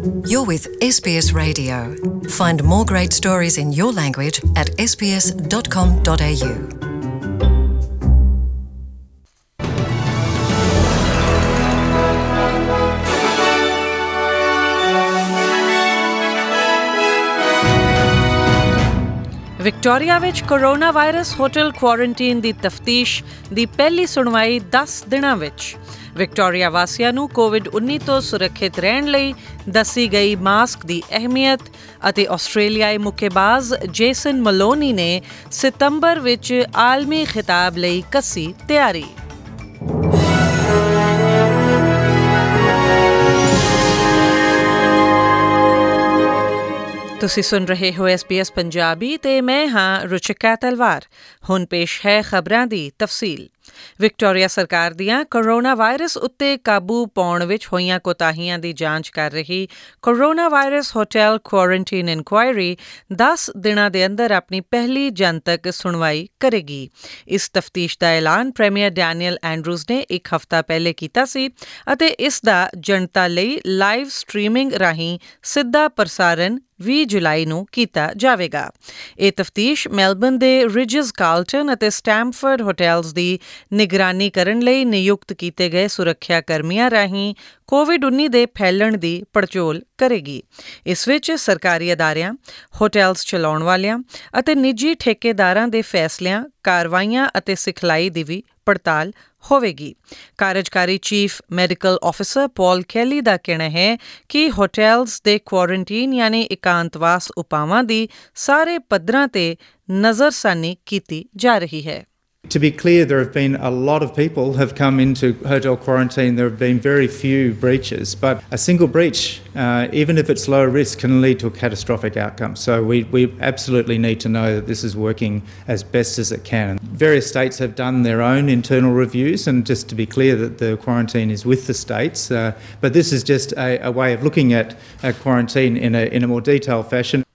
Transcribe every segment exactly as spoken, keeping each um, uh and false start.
You're with S B S Radio. Find more great stories in your language at s b s dot com dot a u. Victoria ਵਿੱਚ corona virus hotel quarantine ਦੀ ਤਫਤੀਸ਼ ਦੀ ਪਹਿਲੀ ਸੁਣਵਾਈ ਦਸ ਦਿਨਾਂ ਵਿੱਚ। ਵਿਕਟੋਰੀਆ ਵਾਸੀਆਂ ਨੂੰ ਕੋਵਿਡ ਉੱਨੀ ਤੋਂ ਸੁਰੱਖਿਅਤ ਰਹਿਣ ਲਈ ਦੱਸੀ ਗਈ ਮਾਸਕ ਦੀ ਅਹਿਮੀਅਤ ਅਤੇ ਆਸਟ੍ਰੇਲੀਆਈ ਮੁੱਕੇਬਾਜ਼ ਜੇਸਨ ਮਲੋਨੀ ਨੇ ਸਤੰਬਰ ਵਿੱਚ ਆਲਮੀ ਖਿਤਾਬ ਲਈ ਕੱਸੀ ਤਿਆਰੀ। ਤੁਸੀਂ ਸੁਣ ਰਹੇ ਹੋ ਐਸ ਬੀ ਐਸ ਪੰਜਾਬੀ ਤੇ ਮੈਂ ਹਾਂ ਰੁਚਿਕਾ ਤਲਵਾਰ। ਹੁਣ ਪੇਸ਼ ਹੈ ਖਬਰਾਂ ਦੀ ਤਫਸੀਲ। ਵਿਕਟੋਰੀਆ ਸਰਕਾਰ ਦੀਆਂ ਕੋਰੋਨਾ ਵਾਇਰਸ ਉੱਤੇ ਕਾਬੂ ਪਾਉਣ ਵਿੱਚ ਹੋਈਆਂ ਕੋਤਾਹੀਆਂ ਦੀ ਜਾਂਚ ਕਰ ਰਹੀ corona virus hotel quarantine inquiry ਦਸ ਦਿਨਾਂ ਦੇ ਅੰਦਰ ਆਪਣੀ ਪਹਿਲੀ ਜਨਤਕ ਸੁਣਵਾਈ ਕਰੇਗੀ। ਇਸ ਤਫਤੀਸ਼ ਦਾ ਐਲਾਨ ਪ੍ਰੀਮੀਅਰ ਡੈਨੀਅਲ ਐਂਡਰੂਜ਼ ਨੇ ਇੱਕ ਹਫ਼ਤਾ ਪਹਿਲੇ ਕੀਤਾ ਸੀ ਅਤੇ ਇਸ ਦਾ ਜਨਤਾ ਲਈ ਲਾਈਵ ਸਟ੍ਰੀਮਿੰਗ ਰਾਹੀਂ ਸਿੱਧਾ ਪ੍ਰਸਾਰਣ ਵੀਹ ਜੁਲਾਈ ਨੂੰ ਕੀਤਾ ਜਾਵੇਗਾ। ਇਹ ਤਫਤੀਸ਼ ਮੈਲਬਨ ਦੇ ਰਿਜਸ ਕਾਰਲਟਨ ਅਤੇ ਸਟੈਮਫੋਰਡ ਹੋਟਲਸ ਦੀ ਨਿਗਰਾਨੀ ਕਰਨ ਲਈ ਨਿਯੁਕਤ ਕੀਤੇ ਗਏ ਸੁਰੱਖਿਆ ਕਰਮੀਆਂ ਰਾਹੀਂ ਕੋਵਿਡ ਉੱਨੀ ਦੇ ਫੈਲਣ ਦੀ ਪੜਚੋਲ ਕਰੇਗੀ। ਇਸ ਵਿੱਚ ਸਰਕਾਰੀ ਅਦਾਰਿਆਂ, ਹੋਟਲਸ ਚਲਾਉਣ ਵਾਲਿਆਂ ਅਤੇ ਨਿੱਜੀ ਠੇਕੇਦਾਰਾਂ ਦੇ ਫੈਸਲਿਆਂ, ਕਾਰਵਾਈਆਂ ਅਤੇ ਸਿਖਲਾਈ ਦੀ ਵੀ ਪੜਤਾਲ ਹੋਵੇਗੀ। ਕਾਰਜਕਾਰੀ chief medical officer Paul Kelly ਦਾ ਕਹਿਣਾ ਹੈ ਕਿ ਹੋਟਲਸ ਦੇ ਕੁਆਰੰਟੀਨ ਯਾਨੀ ਇਕਾਂਤਵਾਸ ਉਪਾਵਾਂ ਦੀ ਸਾਰੇ ਪੱਧਰਾਂ ਤੇ ਨਜ਼ਰਸਾਨੀ ਕੀਤੀ ਜਾ ਰਹੀ ਹੈ। To be clear, there have been a lot of people have come into hotel quarantine. There have been very few breaches, but a single breach, uh, even if it's low risk, can lead to a catastrophic outcome. So we, we absolutely need to know that this is working as best as it can. Various states have done their own internal reviews, and just to be clear that the quarantine is with the states, uh, but this is just a, a way of looking at uh, quarantine in a, in a more detailed fashion.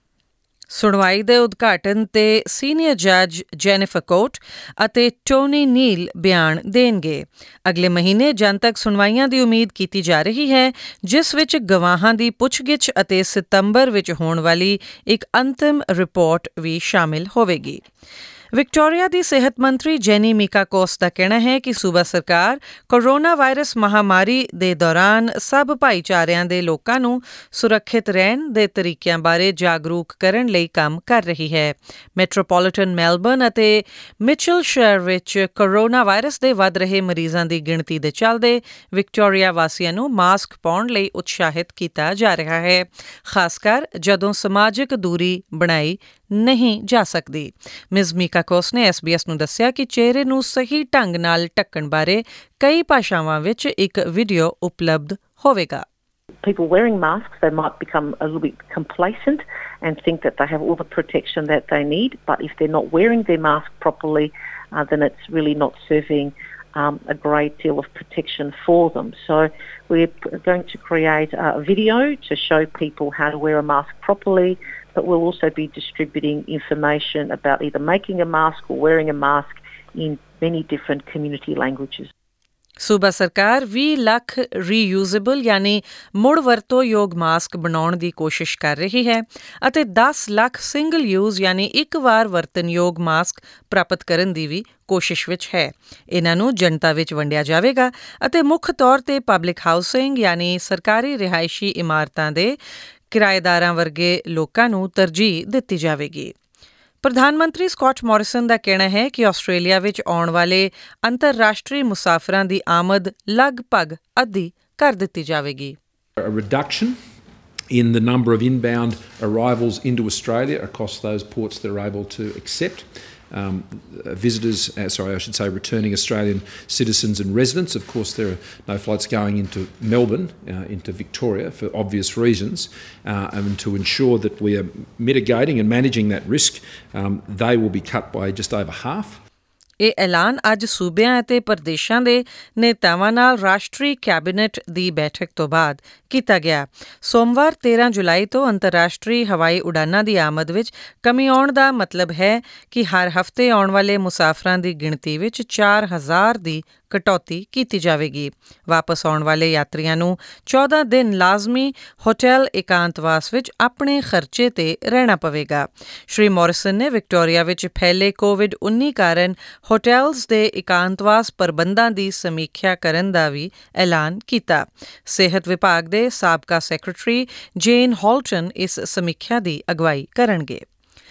ਸੁਣਵਾਈ ਦੇ ਉਦਘਾਟਨ ਤੇ senior ਜੱਜ Jennifer ਕੋਟ ਅਤੇ Tony ਨੀਲ ਬਿਆਨ ਦੇਣਗੇ। ਅਗਲੇ ਮਹੀਨੇ ਜਨਤਕ ਸੁਣਵਾਈਆਂ ਦੀ ਉਮੀਦ ਕੀਤੀ ਜਾ ਰਹੀ ਹੈ, ਜਿਸ ਵਿੱਚ ਗਵਾਹਾਂ ਦੀ ਪੁੱਛਗਿੱਛ ਅਤੇ ਸਤੰਬਰ ਵਿੱਚ ਹੋਣ ਵਾਲੀ ਇੱਕ ਅੰਤਿਮ ਰਿਪੋਰਟ ਵੀ ਸ਼ਾਮਿਲ ਹੋਵੇਗੀ। ਵਿਕਟੋਰੀਆ ਦੀ ਸਿਹਤ ਮੰਤਰੀ ਜੈਨੀ ਮੀਕਾ ਕੋਸ ਦਾ ਕਹਿਣਾ ਹੈ ਕਿ ਸੂਬਾ ਸਰਕਾਰ ਕੋਰੋਨਾ ਵਾਇਰਸ ਮਹਾਮਾਰੀ ਦੇ ਦੌਰਾਨ ਸਭ ਭਾਈਚਾਰਿਆਂ ਦੇ ਲੋਕਾਂ ਨੂੰ ਸੁਰੱਖਿਅਤ ਰਹਿਣ ਦੇ ਤਰੀਕਿਆਂ ਬਾਰੇ ਜਾਗਰੂਕ ਕਰਨ ਲਈ ਕੰਮ ਕਰ ਰਹੀ ਹੈ। ਮੈਟਰੋਪੋਲੀਟਨ ਮੈਲਬਨ ਅਤੇ ਮਿਚਲਸ਼ਾਇਰ ਵਿੱਚ ਕੋਰੋਨਾ ਵਾਇਰਸ ਦੇ ਵੱਧ ਰਹੇ ਮਰੀਜ਼ਾਂ ਦੀ ਗਿਣਤੀ ਦੇ ਚੱਲਦੇ ਵਿਕਟੋਰੀਆ ਵਾਸੀਆਂ ਨੂੰ ਮਾਸਕ ਪਾਉਣ ਲਈ ਉਤਸ਼ਾਹਿਤ ਕੀਤਾ ਜਾ ਰਿਹਾ ਹੈ, ਖਾਸ ਕਰ ਜਦੋਂ ਸਮਾਜਿਕ ਦੂਰੀ ਬਣਾਈ ਨਹੀਂ ਜਾ ਸਕਦੀ। ਮਿਜ਼ ਮੀਕਾ ਕੋਸ ਨੇ ਐਸ ਬੀ ਐਸ ਨੂੰ ਦੱਸਿਆ ਕਿ ਚਿਹਰੇ ਨੂੰ ਸਹੀ ਢੰਗ ਨਾਲ ਢੱਕਣ ਬਾਰੇ ਕਈ ਭਾਸ਼ਾਵਾਂ ਵਿੱਚ ਇੱਕ ਵੀਡੀਓ ਉਪਲਬਧ ਹੋਵੇਗਾ। People wearing masks, they might become a little bit complacent and think that they have all the protection that they need, but if they're not wearing their mask properly, uh, then it's really not serving um, a great deal of protection for them. So we're going to create a video to show people how to wear a mask properly, but we'll also be distributing information about either making a mask or wearing a mask in many different community languages. ਸੂਬਾ ਸਰਕਾਰ ਵੀਹ ਲੱਖ ਰੀਯੂਜ਼ੇਬਲ ਯਾਨੀ ਮੁੜ ਵਰਤੋਂ ਯੋਗ mask ਬਣਾਉਣ ਦੀ ਕੋਸ਼ਿਸ਼ ਕਰ ਰਹੀ ਹੈ ਅਤੇ ਦਸ ਲੱਖ ਸਿੰਗਲ ਯੂਜ਼ ਯਾਨੀ ਇੱਕ ਵਾਰ ਵਰਤਨਯੋਗ ਮਾਸਕ ਪ੍ਰਾਪਤ ਕਰਨ ਦੀ ਵੀ ਕੋਸ਼ਿਸ਼ ਵਿੱਚ ਹੈ। ਇਹਨਾਂ ਨੂੰ ਜਨਤਾ ਵਿੱਚ ਵੰਡਿਆ ਜਾਵੇਗਾ ਅਤੇ ਮੁੱਖ ਤੌਰ ਤੇ ਪਬਲਿਕ ਹਾਊਸਿੰਗ ਯਾਨੀ ਸਰਕਾਰੀ ਰਿਹਾਇਸ਼ੀ ਇਮਾਰਤਾਂ ਦੇ ਕਿਰਾਏਦਾਰਾਂ ਵਰਗੇ ਲੋਕਾਂ ਨੂੰ ਤਰਜੀਹ ਦਿੱਤੀ ਜਾਵੇਗੀ। ਪ੍ਰਧਾਨ ਮੰਤਰੀ ਸਕਾਟ ਮੋਰਿਸਨ ਦਾ ਕਹਿਣਾ ਹੈ ਕਿ ਆਸਟ੍ਰੇਲੀਆ ਵਿੱਚ ਆਉਣ ਵਾਲੇ ਅੰਤਰਰਾਸ਼ਟਰੀ ਮੁਸਾਫਰਾਂ ਦੀ ਆਮਦ ਲਗਭਗ ਅੱਧੀ ਕਰ ਦਿੱਤੀ ਜਾਵੇਗੀ। A reduction in the number of inbound arrivals into Australia across those ports that are able to accept Um, visitors, uh, sorry, I should say returning Australian citizens and residents. Of course, there are no flights going into Melbourne, uh, into Victoria for obvious reasons. Uh, and to ensure that we are mitigating and managing that risk, um, they will be cut by just over half. ਇਹ ਐਲਾਨ ਅੱਜ ਸੂਬਿਆਂ ਅਤੇ ਪ੍ਰਦੇਸ਼ਾਂ ਦੇ ਨੇਤਾਵਾਂ ਨਾਲ ਰਾਸ਼ਟਰੀ ਕੈਬਨਿਟ ਦੀ ਬੈਠਕ ਤੋਂ ਬਾਅਦ ਕੀਤਾ ਗਿਆ। ਸੋਮਵਾਰ ਤੇਰਾਂ ਜੁਲਾਈ ਤੋਂ ਅੰਤਰਰਾਸ਼ਟਰੀ ਹਵਾਈ ਉਡਾਨਾਂ ਦੀ ਆਮਦ ਵਿੱਚ ਕਮੀ ਆਉਣ ਦਾ ਮਤਲਬ ਹੈ ਕਿ ਹਰ ਹਫ਼ਤੇ ਆਉਣ ਵਾਲੇ ਮੁਸਾਫਰਾਂ ਦੀ ਗਿਣਤੀ ਵਿੱਚ ਚਾਰ ਹਜ਼ਾਰ ਦੀ ਕਟੌਤੀ ਕੀਤੀ ਜਾਵੇਗੀ। ਵਾਪਸ ਆਉਣ ਵਾਲੇ ਯਾਤਰੀਆਂ ਨੂੰ ਚੌਦਾਂ ਦਿਨ ਲਾਜ਼ਮੀ ਹੋਟਲ ਇਕਾਂਤਵਾਸ ਵਿੱਚ ਆਪਣੇ ਖਰਚੇ ਤੇ ਰਹਿਣਾ ਪਵੇਗਾ। ਸ਼੍ਰੀ ਮੋਰਿਸਨ ਨੇ ਵਿਕਟੋਰੀਆ ਵਿੱਚ ਫੈਲੇ ਕੋਵਿਡ ਉੱਨੀ ਕਾਰਨ ਹੋਟਲਸ ਦੇ ਇਕਾਂਤਵਾਸ ਪ੍ਰਬੰਧਾਂ ਦੀ ਸਮੀਖਿਆ ਕਰਨ ਦਾ ਵੀ ਐਲਾਨ ਕੀਤਾ। ਸਿਹਤ ਵਿਭਾਗ ਦੇ ਸਾਬਕਾ ਸੈਕਟਰੀ ਜੇਨ ਹਾਲਟਨ ਇਸ ਸਮੀਖਿਆ ਦੀ ਅਗਵਾਈ ਕਰਨਗੇ।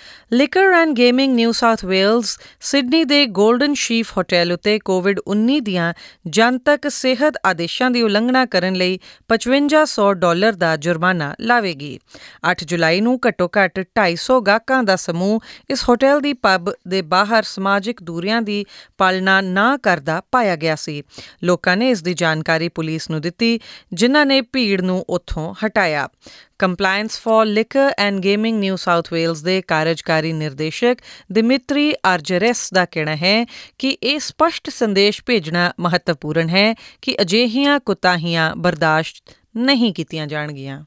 Liquor and gaming New South Wales Sydney ਦੇ ਗੋਲਡਨ ਸ਼ੀਫ ਹੋਟਲ ਉੱਤੇ ਕੋਵਿਡ ਉੱਨੀ ਦੀਆਂ ਜਨਤਕ ਸਿਹਤ ਆਦੇਸ਼ਾਂ ਦੀ ਉਲੰਘਣਾ ਕਰਨ ਲਈ ਪਚਵੰਜਾ ਸੌ ਡਾਲਰ ਦਾ ਜੁਰਮਾਨਾ ਲਾਵੇਗੀ। ਅੱਠ ਜੁਲਾਈ ਨੂੰ ਘੱਟੋ ਘੱਟ ਢਾਈ ਸੌ ਗਾਹਕਾਂ ਦਾ ਸਮੂਹ ਇਸ ਹੋਟਲ ਦੀ ਪੱਬ ਦੇ ਬਾਹਰ ਸਮਾਜਿਕ ਦੂਰੀਆਂ ਦੀ ਪਾਲਣਾ ਨਾ ਕਰਦਾ ਪਾਇਆ ਗਿਆ ਸੀ। ਲੋਕਾਂ ਨੇ ਇਸ ਦੀ ਜਾਣਕਾਰੀ ਪੁਲਿਸ ਨੂੰ ਦਿੱਤੀ, ਜਿਨ੍ਹਾਂ ਨੇ ਭੀੜ ਨੂੰ ਉੱਥੋਂ ਹਟਾਇਆ। Compliance for liquor and gaming New South Wales ਦੇ ਕਾਰਜਕਾਰੀ ਨਿਰਦੇਸ਼ਕ ਦਿਮਿਤਰੀ ਆਰਜਰੈਸ ਦਾ ਕਹਿਣਾ ਹੈ ਕਿ ਇਹ ਸਪਸ਼ਟ ਸੰਦੇਸ਼ ਭੇਜਣਾ ਮਹੱਤਵਪੂਰਨ ਹੈ ਕਿ ਅਜਿਹੀਆਂ ਕੁਤਾਹੀਆਂ ਬਰਦਾਸ਼ਤ ਨਹੀਂ ਕੀਤੀਆਂ ਜਾਣਗੀਆਂ।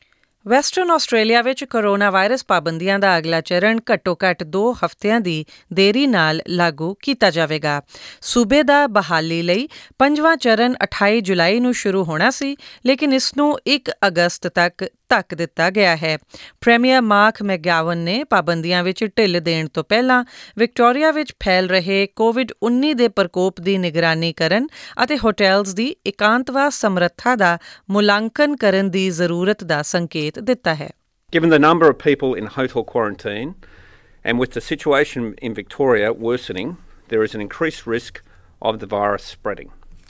ਵੈਸਟਰਨ ਆਸਟ੍ਰੇਲੀਆ ਵਿੱਚ ਕੋਰੋਨਾ ਵਾਇਰਸ ਪਾਬੰਦੀਆਂ ਦਾ ਅਗਲਾ ਚਰਨ ਘੱਟੋ ਘੱਟ ਦੋ ਹਫ਼ਤਿਆਂ ਦੀ ਦੇਰੀ ਨਾਲ ਲਾਗੂ ਕੀਤਾ ਜਾਵੇਗਾ। ਸੂਬੇ ਦਾ ਬਹਾਲੀ ਲਈ ਪੰਜਵਾਂ ਚਰਨ ਅਠਾਈ ਜੁਲਾਈ ਨੂੰ ਸ਼ੁਰੂ ਹੋਣਾ ਸੀ, ਲੇਕਿਨ ਇਸ ਨੂੰ ਇੱਕ ਅਗਸਤ ਤੱਕ ਧੱਕ ਦਿੱਤਾ ਗਿਆ ਹੈ। ਪ੍ਰੀਮੀਅਰ ਮਾਰਕ ਮੈਗਾਵਨ ਨੇ ਪਾਬੰਦੀਆਂ ਵਿੱਚ ਢਿੱਲ ਦੇਣ ਤੋਂ ਪਹਿਲਾਂ ਵਿਕਟੋਰੀਆ ਵਿੱਚ ਫੈਲ ਰਹੇ ਕੋਵਿਡ ਉੱਨੀ ਦੇ ਪ੍ਰਕੋਪ ਦੀ ਨਿਗਰਾਨੀ ਕਰਨ ਅਤੇ ਹੋਟਲਸ ਦੀ ਇਕਾਂਤਵਾਸ ਸਮਰੱਥਾ ਦਾ ਮੁਲਾਂਕਣ ਕਰਨ ਦੀ ਜ਼ਰੂਰਤ ਦਾ ਸੰਕੇਤ ਦਿੱਤਾ ਹੈ। Given the number of people in hotel quarantine and with the situation in Victoria worsening, there is an increased risk of the virus spreading.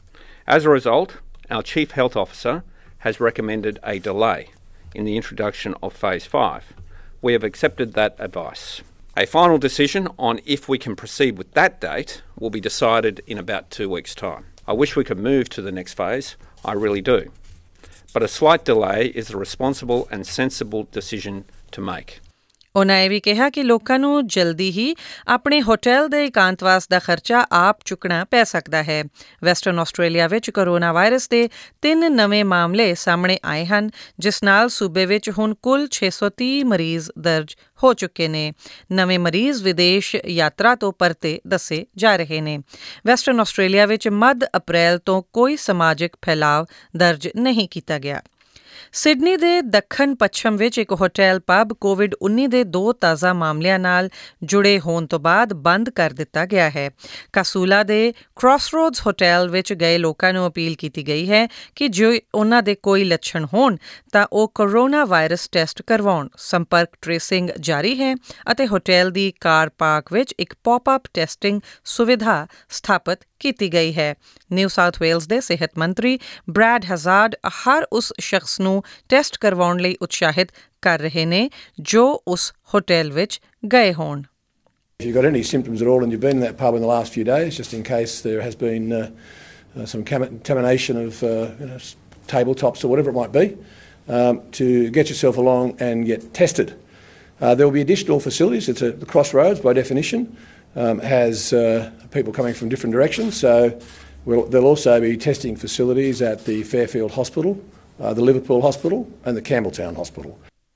As a result, our Chief Health Officer has recommended a delay in the introduction of Phase five. We have accepted that advice. A final decision on if we can proceed with that date will be decided in about two weeks' time. I wish we could move to the next phase, I really do. But a slight delay is a responsible and sensible decision to make. ਉਨ੍ਹਾਂ ਇਹ ਵੀ ਕਿਹਾ ਕਿ ਲੋਕਾਂ ਨੂੰ ਜਲਦੀ ਹੀ ਆਪਣੇ hotel ਦੇ ਇਕਾਂਤਵਾਸ ਦਾ ਖਰਚਾ ਆਪ ਚੁੱਕਣਾ ਪੈ ਸਕਦਾ ਹੈ। ਵੈਸਟਰਨ ਆਸਟ੍ਰੇਲੀਆ ਵਿੱਚ ਕੋਰੋਨਾ ਵਾਇਰਸ ਦੇ ਤਿੰਨ ਨਵੇਂ ਮਾਮਲੇ ਸਾਹਮਣੇ ਆਏ ਹਨ, ਜਿਸ ਨਾਲ ਸੂਬੇ ਵਿੱਚ ਹੁਣ ਕੁੱਲ ਛੇ ਸੌ ਤੀਹ ਮਰੀਜ਼ ਦਰਜ ਹੋ ਚੁੱਕੇ ਨੇ। ਨਵੇਂ ਮਰੀਜ਼ ਵਿਦੇਸ਼ ਯਾਤਰਾ ਤੋਂ ਪਰਤੇ ਦੱਸੇ ਜਾ ਰਹੇ ਨੇ। ਵੈਸਟਰਨ ਆਸਟ੍ਰੇਲੀਆ ਵਿੱਚ ਮੱਧ ਅਪ੍ਰੈਲ ਤੋਂ ਕੋਈ ਸਮਾਜਿਕ ਫੈਲਾਅ ਦਰਜ ਨਹੀਂ ਕੀਤਾ ਗਿਆ। ਸਿਡਨੀ ਦੇ ਦੱਖਣ ਪੱਛਮ ਵਿੱਚ ਇੱਕ ਹੋਟਲ ਪੱਬ ਕੋਵਿਡ ਉੱਨੀ ਦੇ ਦੋ ਤਾਜ਼ਾ ਮਾਮਲਿਆਂ ਨਾਲ ਜੁੜੇ ਹੋਣ ਤੋਂ ਬਾਅਦ ਬੰਦ ਕਰ ਦਿੱਤਾ ਗਿਆ ਹੈ। ਕਾਸੂਲਾ ਦੇ ਕ੍ਰਾਸਰੋਡਸ ਹੋਟਲ ਵਿੱਚ ਗਏ ਲੋਕਾਂ ਨੂੰ ਅਪੀਲ ਕੀਤੀ ਗਈ ਹੈ ਕਿ ਜੇ ਉਹਨਾਂ ਦੇ ਕੋਈ ਲੱਛਣ ਹੋਣ ਤਾਂ ਉਹ ਕੋਰੋਨਾ ਵਾਇਰਸ ਟੈਸਟ ਕਰਵਾਉਣ। ਸੰਪਰਕ ਟ੍ਰੇਸਿੰਗ ਜਾਰੀ ਹੈ ਅਤੇ ਹੋਟਲ ਦੀ ਕਾਰ ਪਾਰਕ ਵਿੱਚ ਇੱਕ ਪੌਪ-ਅਪ ਟੈਸਟਿੰਗ ਸੁਵਿਧਾ ਸਥਾਪਿਤ ਕੀਤੀ ਗਈ ਹੈ। ਨਿਊ ਸਾਊਥ ਵੇਲਜ਼ ਦੇ ਸਿਹਤ ਮੰਤਰੀ ਬ੍ਰੈਡ ਹਜ਼ਾਰਡ ਹਰ ਉਸ ਸ਼ਖਸ ਨੂੰ ਟੈਸਟ ਕਰਵਾਉਣ ਲਈ ਉਤਸ਼ਾਹਿਤ ਕਰ ਰਹੇ ਨੇ ਜੋ ਉਸ ਹੋਟਲ ਵਿੱਚ ਗਏ ਹੋਣ। If you've got any symptoms at all and you've been in that pub in the last few days, just in case there has been uh, uh, some contamination of uh, you know, tabletops or whatever it might be, um, to get yourself along and get tested. Uh, there will be additional facilities. It's a, the Crossroads, by definition, um, has uh, people coming from different directions. So we'll, there'll also be testing facilities at the Fairfield Hospital, Uh, the Liverpool Hospital and the Campbelltown Hospital.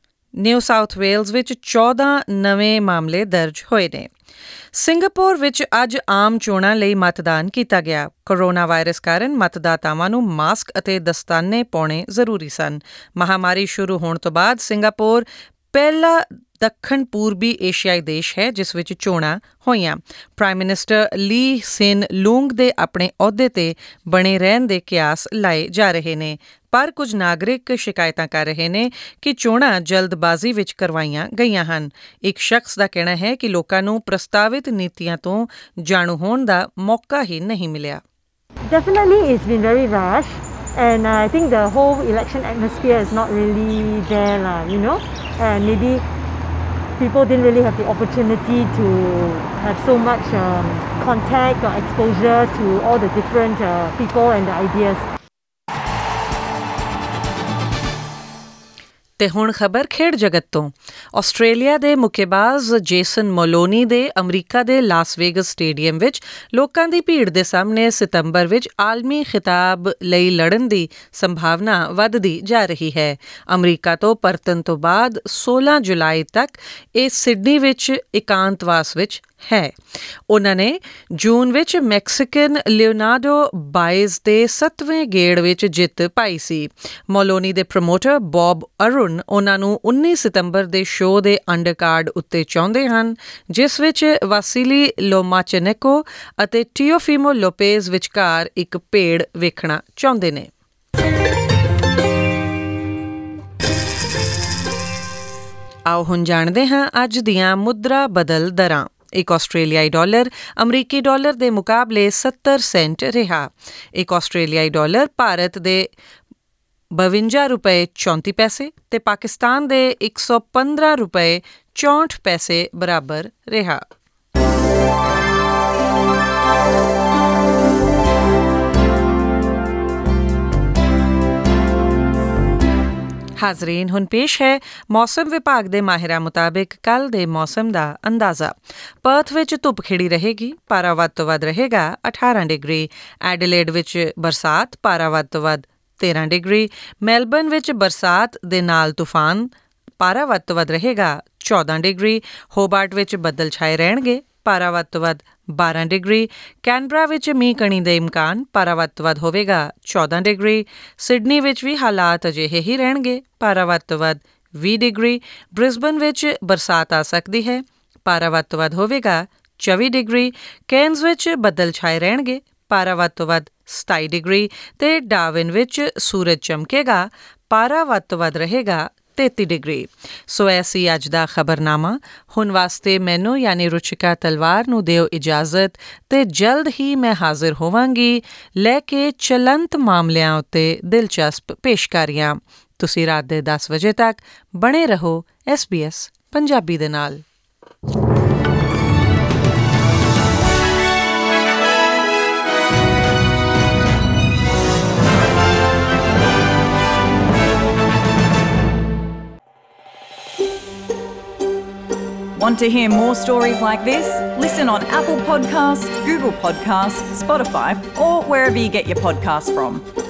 New South Wales ਵਿੱਚ ਚੌਦਾਂ ਨਵੇਂ ਮਾਮਲੇ ਦਰਜ ਹੋਏ ਨੇ। Singapore ਵਿੱਚ ਅੱਜ ਆਮ ਚੋਣਾਂ ਲਈ ਮਤਦਾਨ ਕੀਤਾ ਗਿਆ। ਕੋਰੋਨਾ ਵਾਇਰਸ ਕਾਰਨ ਮਤਦਾਤਾਵਾਂ ਨੂੰ ਮਾਸਕ ਅਤੇ ਦਸਤਾਨੇ ਪਾਉਣੇ ਜ਼ਰੂਰੀ ਸਨ। ਮਹਾਮਾਰੀ ਸ਼ੁਰੂ ਹੋਣ ਤੋਂ ਬਾਅਦ ਸਿੰਗਾਪੁਰ ਪਹਿਲਾ ਦੱਖਣ ਪੂਰਬੀ ਏਸ਼ੀਆਈ ਦੇਸ਼ ਹੈ ਜਿਸ ਵਿੱਚ ਚੋਣਾਂ ਹੋਈਆਂ। ਪ੍ਰਾਈਮ ਮਿਨਿਸਟਰ ਲੀ ਸਿਨ ਲੂੰਗ ਦੇ ਆਪਣੇ ਅਹੁਦੇ ਤੇ ਬਣੇ ਰਹਿਣ ਦੇ ਕਿਆਸ ਲਾਏ ਜਾ ਰਹੇ ਨੇ, ਪਰ ਕੁਝ ਨਾਗਰਿਕ ਸ਼ਿਕਾਇਤਾਂ ਕਰ ਰਹੇ ਨੇ ਕਿ ਚੋਣਾਂ ਜਲਦਬਾਜ਼ੀ ਵਿੱਚ ਕਰਵਾਈਆਂ ਗਈਆਂ ਹਨ। ਇੱਕ ਸ਼ਖਸ ਦਾ ਕਹਿਣਾ ਹੈ ਕਿ ਲੋਕਾਂ ਨੂੰ ਪ੍ਰਸਤਾਵਿਤ ਨੀਤੀਆਂ ਤੋਂ ਜਾਣੂ ਹੋਣ ਦਾ ਮੌਕਾ ਹੀ ਨਹੀਂ ਮਿਲਿਆ। Definitely it's been very rushed and I think the whole election atmosphere is not really there lah, you know, and maybe people didn't really have the opportunity to have so much um, contact or exposure to all the different uh, people and the ideas. ਤੇ ਹੁਣ ਖਬਰ ਖੇਡ ਜਗਤ ਤੋਂ। Australia ਦੇ ਮੁੱਕੇਬਾਜ਼ Jason ਮੋਲੋਨੀ ਦੇ America ਦੇ Las vagus stadium ਵਿੱਚ ਲੋਕਾਂ ਦੀ ਭੀੜ ਦੇ ਸਾਹਮਣੇ ਸਤੰਬਰ ਵਿੱਚ ਆਲਮੀ ਖਿਤਾਬ ਲਈ ਲੜਨ ਦੀ ਸੰਭਾਵਨਾ ਵੱਧਦੀ ਜਾ ਰਹੀ ਹੈ। ਅਮਰੀਕਾ ਤੋਂ ਪਰਤਣ ਤੋਂ ਬਾਅਦ ਸੋਲਾਂ ਜੁਲਾਈ ਤੱਕ ਇਹ ਸਿਡਨੀ ਵਿੱਚ ਇਕਾਂਤਵਾਸ ਵਿੱਚ ਹੈ। ਉਹਨਾਂ ਨੇ ਜੂਨ ਵਿੱਚ ਮੈਕਸੀਕਨ ਲਿਓਨਾਰਡੋ ਬਾਇਜ਼ ਦੇ ਸੱਤਵੇਂ ਗੇੜ ਵਿੱਚ ਜਿੱਤ ਪਾਈ ਸੀ। ਮੋਲੋਨੀ ਦੇ ਪ੍ਰਮੋਟਰ ਬੌਬ ਅਰੁਣ ਉਹਨਾਂ ਨੂੰ ਉੱਨੀ ਸਤੰਬਰ ਦੇ ਸ਼ੋਅ ਦੇ ਅੰਡਰਕਾਰਡ ਉੱਤੇ ਚਾਹੁੰਦੇ ਹਨ, ਜਿਸ ਵਿੱਚ ਵਾਸੀਲੀ ਲੋਮਾਚੇਨਕੋ ਅਤੇ ਟੀਓਫੀਮੋ ਲੋਪੇਜ਼ ਵਿਚਕਾਰ ਇੱਕ ਭੇੜ ਵੇਖਣਾ ਚਾਹੁੰਦੇ ਨੇ। ਆਓ ਹੁਣ ਜਾਣਦੇ ਹਾਂ ਅੱਜ ਦੀਆਂ ਮੁਦਰਾ ਬਦਲ ਦਰਾਂ। ਇੱਕ ਆਸਟ੍ਰੇਲੀਆਈ ਡਾਲਰ ਅਮਰੀਕੀ ਡਾਲਰ ਦੇ ਮੁਕਾਬਲੇ ਸੱਤਰ ਸੈਂਟ ਰਿਹਾ। ਇੱਕ ਆਸਟ੍ਰੇਲੀਆਈ ਡਾਲਰ ਭਾਰਤ ਦੇ ਬਵੰਜਾ ਰੁਪਏ ਚੌਂਤੀ ਪੈਸੇ ਤੇ ਪਾਕਿਸਤਾਨ ਦੇ ਇੱਕ ਸੌ ਪੰਦਰਾਂ ਰੁਪਏ ਚੌਂਹਠ ਪੈਸੇ ਬਰਾਬਰ ਰਿਹਾ। ਹਾਜ਼ਰੀਨ, ਹੁਣ ਪੇਸ਼ ਹੈ ਮੌਸਮ ਵਿਭਾਗ ਦੇ ਮਾਹਿਰਾਂ ਮੁਤਾਬਿਕ ਕੱਲ੍ਹ ਦੇ ਮੌਸਮ ਦਾ ਅੰਦਾਜ਼ਾ। ਪਰਥ ਵਿੱਚ ਧੁੱਪ ਖਿੜੀ ਰਹੇਗੀ, ਪਾਰਾ ਵੱਧ ਤੋਂ ਵੱਧ ਰਹੇਗਾ ਅਠਾਰਾਂ ਡਿਗਰੀ। ਐਡੀਲੇਡ ਵਿੱਚ ਬਰਸਾਤ, ਪਾਰਾ ਵੱਧ ਤੋਂ ਵੱਧ ਤੇਰਾਂ ਡਿਗਰੀ। ਮੈਲਬਰਨ ਵਿੱਚ ਬਰਸਾਤ ਦੇ ਨਾਲ ਤੂਫਾਨ, ਪਾਰਾ ਵੱਧ ਤੋਂ ਵੱਧ ਰਹੇਗਾ ਚੌਦਾਂ ਡਿਗਰੀ। ਹੋਬਾਰਟ ਵਿੱਚ ਬੱਦਲ ਛਾਏ ਰਹਿਣਗੇ, ਪਾਰਾ ਵੱਧ ਤੋਂ ਵੱਧ ਬਾਰਾਂ ਡਿਗਰੀ। ਕੈਨਬਰਾ ਵਿੱਚ ਮੀਂਹ ਕਣੀ ਦੇ ਇਮਕਾਨ, ਪਾਰਾ ਵੱਧ ਤੋਂ ਵੱਧ ਹੋਵੇਗਾ ਚੌਦਾਂ ਡਿਗਰੀ। ਸਿਡਨੀ ਵਿੱਚ ਵੀ ਹਾਲਾਤ ਅਜਿਹੇ ਹੀ ਰਹਿਣਗੇ, ਪਾਰਾ ਵੱਧ ਤੋਂ ਵੱਧ ਵੀਹ ਡਿਗਰੀ। ਬ੍ਰਿਸਬਨ ਵਿੱਚ ਬਰਸਾਤ ਆ ਸਕਦੀ ਹੈ, ਪਾਰਾ ਵੱਧ ਤੋਂ ਵੱਧ ਹੋਵੇਗਾ ਚੌਵੀ ਡਿਗਰੀ। ਕੇਨਜ਼ ਵਿੱਚ ਬੱਦਲ ਛਾਏ ਰਹਿਣਗੇ, ਪਾਰਾ ਵੱਧ ਤੋਂ ਵੱਧ ਸਤਾਈ ਡਿਗਰੀ। ਤੇ ਡਾਰਵਿਨ ਵਿੱਚ ਸੂਰਜ ਚਮਕੇਗਾ, ਪਾਰਾ ਵੱਧ ਤੋਂ ਵੱਧ ਰਹੇਗਾ ਤੇਤੀ ਡਿਗਰੀ। ਸੋ ਐਸੀ ਅੱਜ ਦਾ ਖਬਰਨਾਮਾ। ਹੁਣ ਵਾਸਤੇ ਮੈਨੂੰ ਯਾਨੀ ਰੁਚਿਕਾ ਤਲਵਾਰ ਨੂੰ ਦਿਓ ਇਜਾਜ਼ਤ ਤੇ ਜਲਦ ਹੀ ਮੈਂ ਹਾਜ਼ਰ ਹੋਵਾਂਗੀ ਲੈ ਕੇ ਚਲੰਤ ਮਾਮਲਿਆਂ ਉੱਤੇ ਦਿਲਚਸਪ ਪੇਸ਼ਕਾਰੀਆਂ। ਤੁਸੀਂ ਰਾਤ ਦੇ ਦਸ ਵਜੇ ਤੱਕ ਬਣੇ ਰਹੋ ਐਸ ਬੀ ਐਸ ਪੰਜਾਬੀ ਦੇ ਨਾਲ। Want to hear more stories like this? Listen on Apple Podcasts, Google Podcasts, Spotify, or wherever you get your podcasts from.